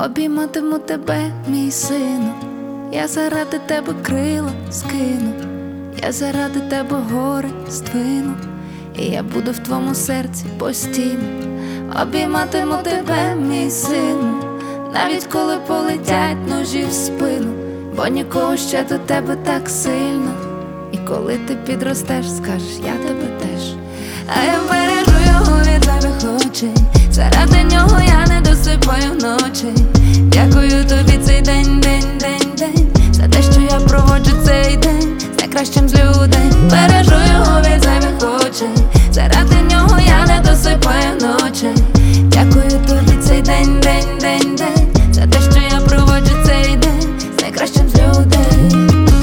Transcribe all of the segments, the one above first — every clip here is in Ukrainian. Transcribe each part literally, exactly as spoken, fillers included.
Обійматиму тебе, мій сину, я заради тебе крила скину, я заради тебе гори здвину, і я буду в твоєму серці постійно. Обійматиму тебе, мій сину, навіть коли полетять ножі в спину, бо нікого ще до тебе так сильно. І коли ти підростеш, скажеш, я тебе теж. А я бережу його від зайвих очей, заради нього я не досипаю вночі. Дякую тобі цей день, день, день, день, за те, що я проводжу цей день з найкращим з людей. Бережу його від зайвих очей, заради нього я не досипаю вночі. Дякую тобі цей день, день, день, день, за те, що я проводжу цей день з найкращим з людей.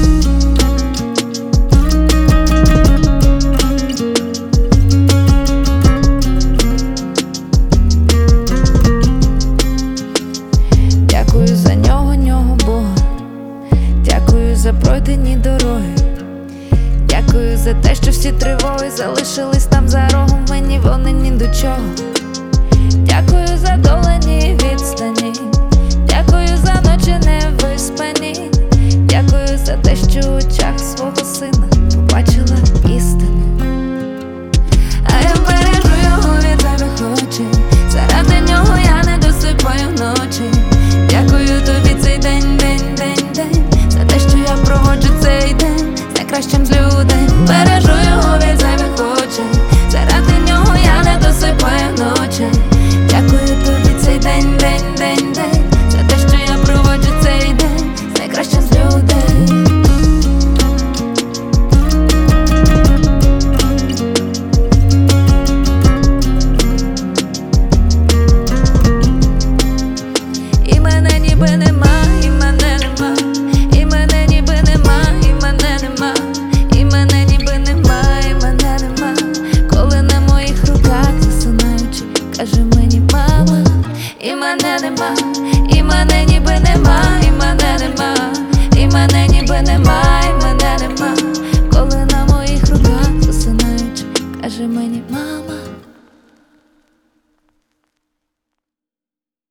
Дякую за нього, нього Бога, дякую за пройдені дороги, дякую за те, що всі тривоги залишились там за рогом, мені вони ні до чого. Дякую за долані відстані, дякую за ночі невиспані, дякую за те, що в очах свого сина побачила істину. А я бережу його від зайвих очей, заради нього я не досипаю вночі. Дякую тобі цей день, день, день, день, за те, що я проводжу цей день з найкращим з людей. Бережу його від зайвих очей, заради нього я не досипаю вночі. Дякую тобі цей день, день, день, день, за те, що я проводжу цей день з найкращим з людей. І мене ніби нема, і мене нема, і мене ніби нема, і мене нема, і мене ніби нема, і мене нема. Коли на моїх руках засинаючи, каже мені мама, і мене нема, і мене ніби нема.